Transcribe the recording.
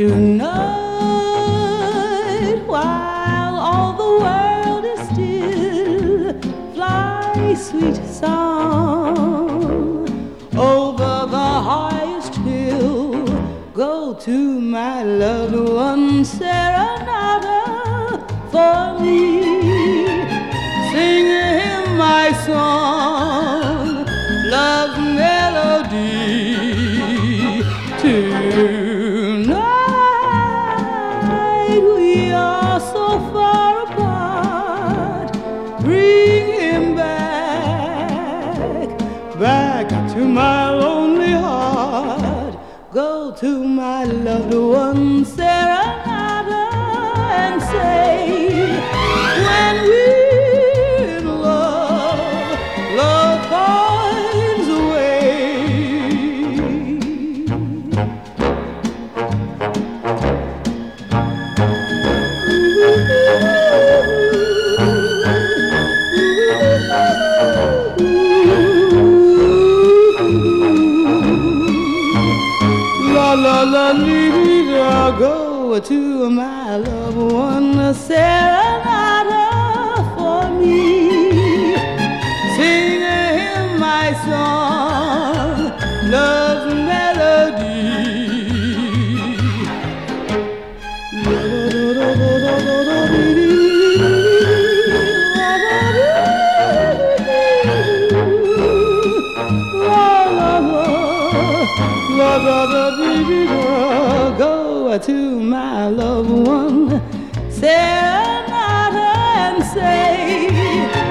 Tonight, while all the world is still, fly, sweet song, over the highest hill. Go to my loved one, serenade for me. Sing him my song, love's melody. Tonight we are so far apart. Bring him back to my lonely heart. Go to my loved one, serenade, and say, when we're in love, love finds a way. La la la dee da, go to my loved one, a serenade for me. Sing him my song, love's melody. La la la la la la dee dee. La la la dee dee da, go to my loved one, serenade and say.